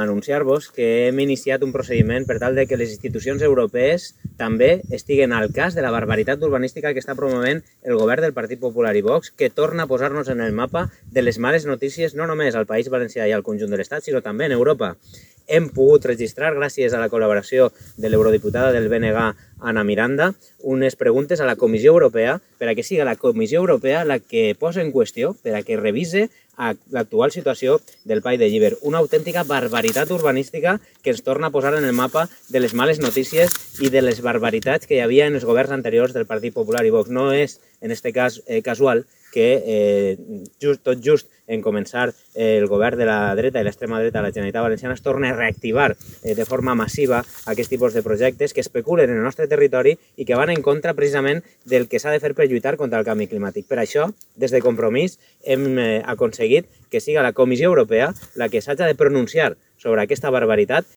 anunciar-vos que hem iniciat un procediment per tal de que les institucions europees també estiguen al cas de la barbaritat urbanística que està promovent el govern del Partit Popular i Vox, que torna a posar-nos en el mapa de les males notícies no només al País Valencià i al conjunt de l'Estat, sinó també en Europa. Hem pogut registrar, gràcies a la col·laboració de l'eurodiputada del BNG, Anna Miranda, unes preguntes a la Comissió Europea per a que sigui la Comissió Europea la que posa en qüestió, per a que revise l'actual situació del Pai de Llíber. Una autèntica barbaritat urbanística que ens torna a posar en el mapa de les males notícies i de les barbaritats que hi havia en els governs anteriors del Partit Popular i Vox. No és, en aquest cas, casual que tot just en començar el govern de la dreta i l'extrema dreta de la Generalitat Valenciana es torna a reactivar de forma massiva aquest tipus de projectes que especulen en el nostre territori i que van en contra precisament del que s'ha de fer per lluitar contra el canvi climàtic. Per això, des de Compromís, hem aconseguit que siga la Comissió Europea la que s'haja de pronunciar sobre aquesta barbaritat